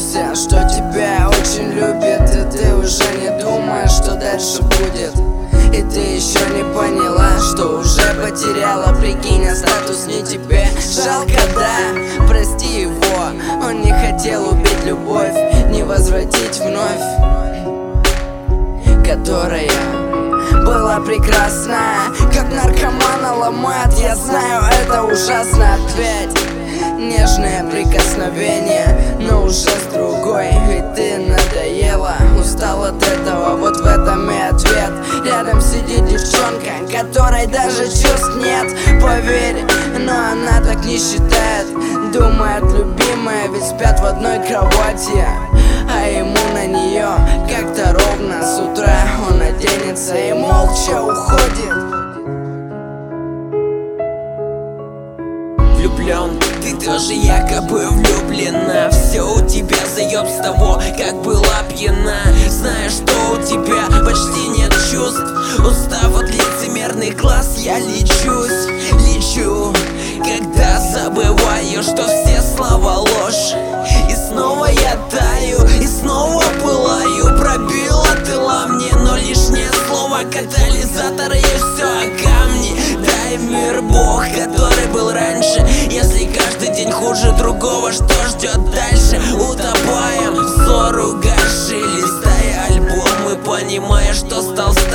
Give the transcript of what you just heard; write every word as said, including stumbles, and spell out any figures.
притворился, что тебя очень любит, и ты уже не думаешь, что дальше будет. И ты еще не поняла, что уже потеряла. Прикинь, а статус не тебе жалко, да? Прости его, он не хотел убить любовь, не возвратить вновь, которая была прекрасна. Как наркомана ломает, я знаю, это ужасно. Опять нежное прикосновение, но уже с другой. Ведь ты надоела, устал от этого, вот в этом и ответ. Рядом сидит девчонка, которой даже чувств нет, поверь, но она так не считает. Думает, любимая, ведь спят в одной кровати, а ему на нее как-то ровно. С утра он оденется и молча уходит. Влюблен, ты тоже якобы влюблена. Все у тебя заеб с того, как была пьяна. Знаешь, что у тебя почти нет чувств. Устав от лицемерных глаз, я лечусь, лечу, когда забываю, что все слова ложь. И снова я таю, и снова пылаю. Пробила тыла мне, но лишнее слово катализатор, и все о камни. Дай мир Бог, который был раньше. Если каждый день хуже другого, что ждет дальше? Утопаем, взор угаши, листая альбомы, понимая, что стал